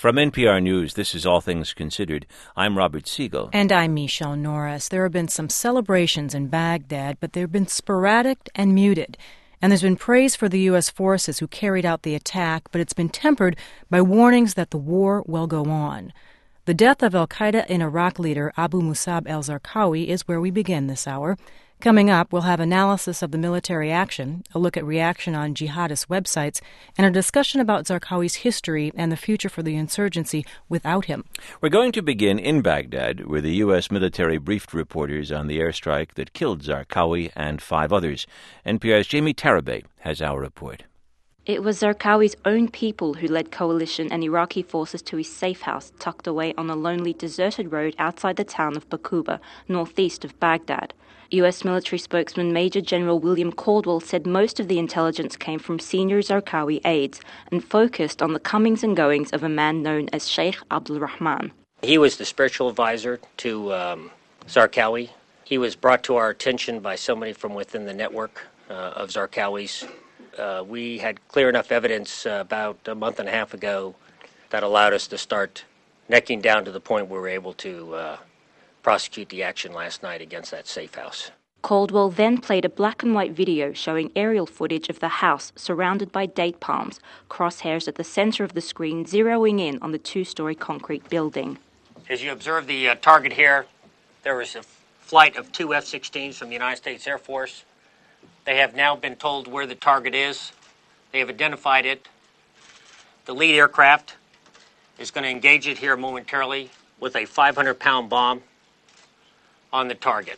From NPR News, this is All Things Considered. I'm Robert Siegel. And I'm Michelle Norris. There have been some celebrations in Baghdad, but they've been sporadic and muted. And there's been praise for the U.S. forces who carried out the attack, but it's been tempered by warnings that the war will go on. The death of al-Qaeda in Iraq leader Abu Musab al-Zarqawi is where we begin this hour. Coming up, we'll have analysis of the military action, a look at reaction on jihadist websites, and a discussion about Zarqawi's history and the future for the insurgency without him. We're going to begin in Baghdad, where the U.S. military briefed reporters on the airstrike that killed Zarqawi and 5 others. NPR's Jamie Tarabay has our report. It was Zarqawi's own people who led coalition and Iraqi forces to his safe house tucked away on a lonely, deserted road outside the town of Baquba, northeast of Baghdad. U.S. military spokesman Major General William Caldwell said most of the intelligence came from senior Zarqawi aides and focused on the comings and goings of a man known as Sheikh Abdul Rahman. He was the spiritual advisor to Zarqawi. He was brought to our attention by somebody from within the network of Zarqawi's. We had clear enough evidence about a month and a half ago that allowed us to start necking down to the point where we were able to prosecute the action last night against that safe house. Caldwell then played a black and white video showing aerial footage of the house surrounded by date palms, crosshairs at the center of the screen zeroing in on the 2-story concrete building. As you observe the target here, there was a flight of 2 F-16s from the United States Air Force. They have now been told where the target is. They have identified it. The lead aircraft is going to engage it here momentarily with a 500-pound bomb on the target.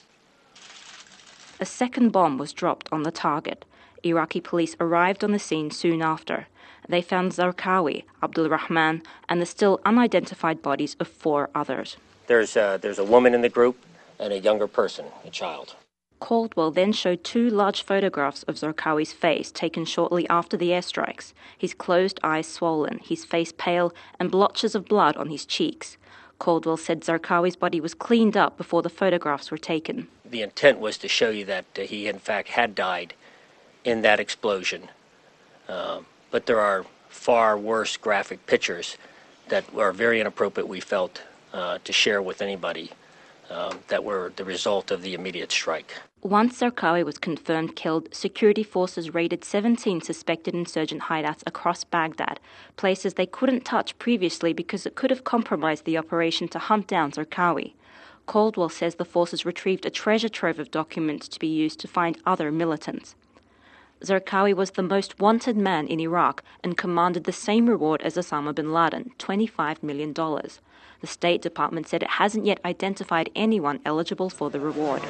A second bomb was dropped on the target. Iraqi police arrived on the scene soon after. They found Zarqawi, Abdul Rahman, and the still unidentified bodies of 4 others. There's a woman in the group and a younger person, a child. Caldwell then showed 2 large photographs of Zarqawi's face taken shortly after the airstrikes, his closed eyes swollen, his face pale, and blotches of blood on his cheeks. Caldwell said Zarqawi's body was cleaned up before the photographs were taken. The intent was to show you that he, in fact, had died in that explosion. But there are far worse graphic pictures that are very inappropriate, we felt, to share with anybody that were the result of the immediate strike. Once Zarqawi was confirmed killed, security forces raided 17 suspected insurgent hideouts across Baghdad, places they couldn't touch previously because it could have compromised the operation to hunt down Zarqawi. Caldwell says the forces retrieved a treasure trove of documents to be used to find other militants. Zarqawi was the most wanted man in Iraq and commanded the same reward as Osama bin Laden, $25 million. The State Department said it hasn't yet identified anyone eligible for the reward.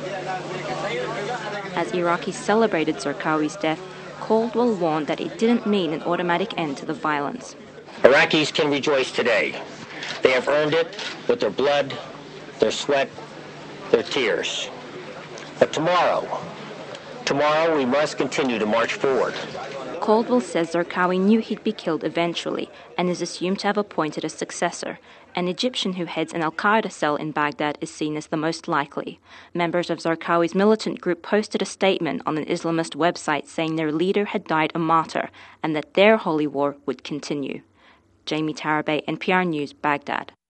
As Iraqis celebrated Zarqawi's death, Caldwell warned that it didn't mean an automatic end to the violence. Iraqis can rejoice today. They have earned it with their blood, their sweat, their tears. But tomorrow we must continue to march forward. Caldwell says Zarqawi knew he'd be killed eventually and is assumed to have appointed a successor. An Egyptian who heads an al-Qaeda cell in Baghdad is seen as the most likely. Members of Zarqawi's militant group posted a statement on an Islamist website saying their leader had died a martyr and that their holy war would continue. Jamie Tarabay, NPR News, Baghdad.